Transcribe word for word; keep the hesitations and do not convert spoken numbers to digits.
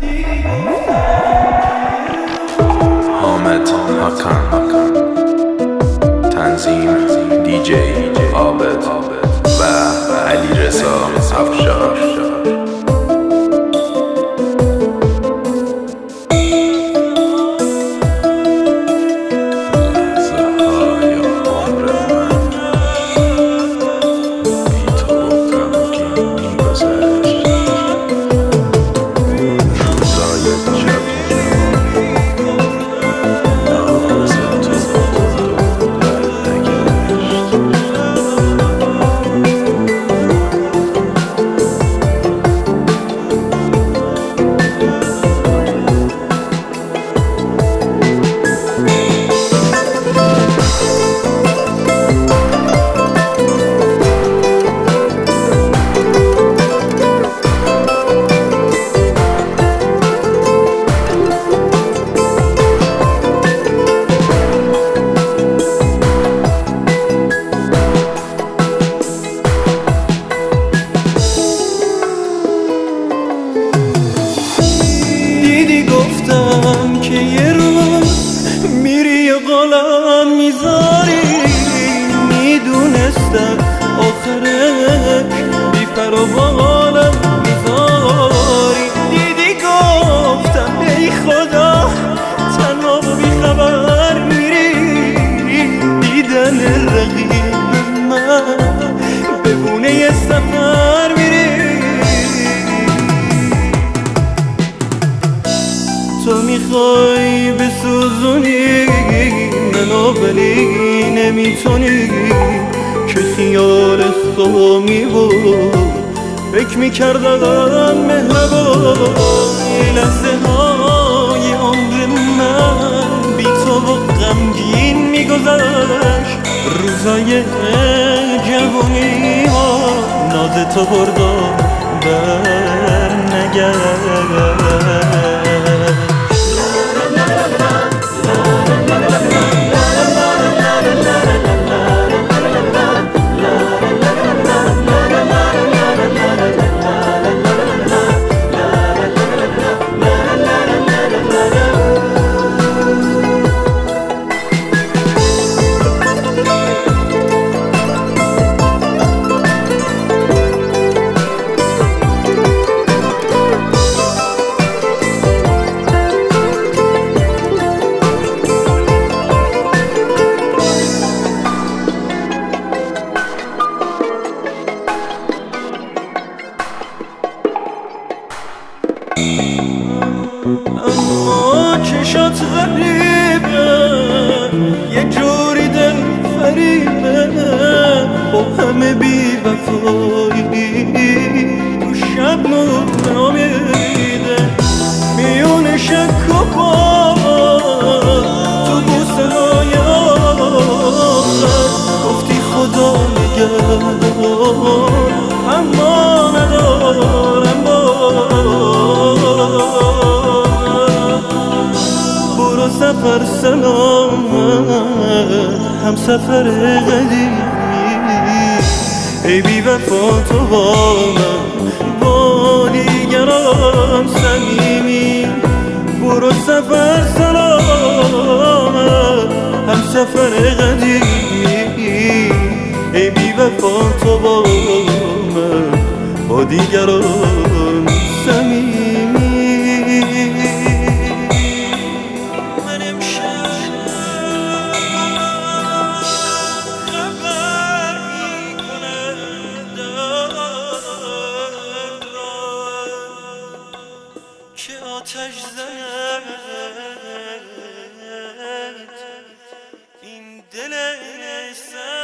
حامد حکن، تنظیم دی جی عابد و علیرضا افشار. که یه روز میری قلم میذاری، میدونستم آخرک بی پر و بالم میذاری. دیدی گفتم ای خدا تنها و بی خبر میری، دیدن رقیب من بهونه یه سفر میری. تو میخوای بسوزونی منو ولی نمیتونی، که خیال خامی بود فکر میکردم مهربان. لحظه های عمر من بی تو و غمگین میگذشت، روزای جوانی ما ناز تو بردا بر نگشت. اما چشات غریبه، یه جوری دل فریبه، با همه بی وفایی تو شب نور نامیده. میون شک و باور تو بوسه های آخر گفتی خدا نگهدار، اما ندارم سفر سلامت هم سفر قدیمی. ای بی وفا تو با من با دیگران صمیمی. برو سفر سلامت هم سفر قدیمی. ای بی وفا تو با من با دیگران صمیمی. که آتش زد این دل سر